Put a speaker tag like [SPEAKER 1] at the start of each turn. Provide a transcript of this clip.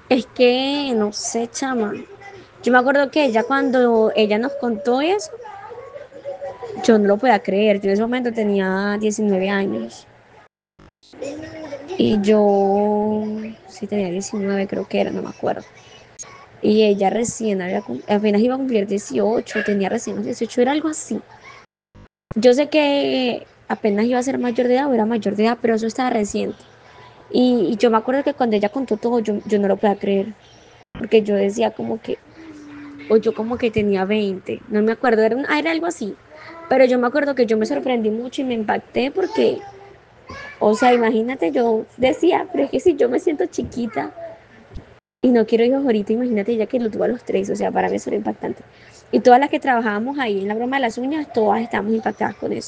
[SPEAKER 1] Es que, no sé, chama. Yo me acuerdo que ella cuando ella nos contó eso, yo no lo podía creer. Yo en ese momento tenía 19 años. Y yo, sí tenía 19 creo que era, no me acuerdo. Y ella recién apenas iba a cumplir 18, tenía recién los 18, era algo así. Yo sé que apenas iba a ser mayor de edad o era mayor de edad, pero eso estaba reciente. Y yo me acuerdo que cuando ella contó todo, yo no lo podía creer, porque yo decía como que, o yo como que tenía 20 no me acuerdo, era algo así. Pero yo me acuerdo que yo me sorprendí mucho y me impacté porque, o sea, imagínate, yo decía, pero es que si yo me siento chiquita y no quiero hijos ahorita, imagínate ya que lo tuvo a los 3, o sea, para mí eso era impactante. Y todas las que trabajábamos ahí en la broma de las uñas, todas estábamos impactadas con eso.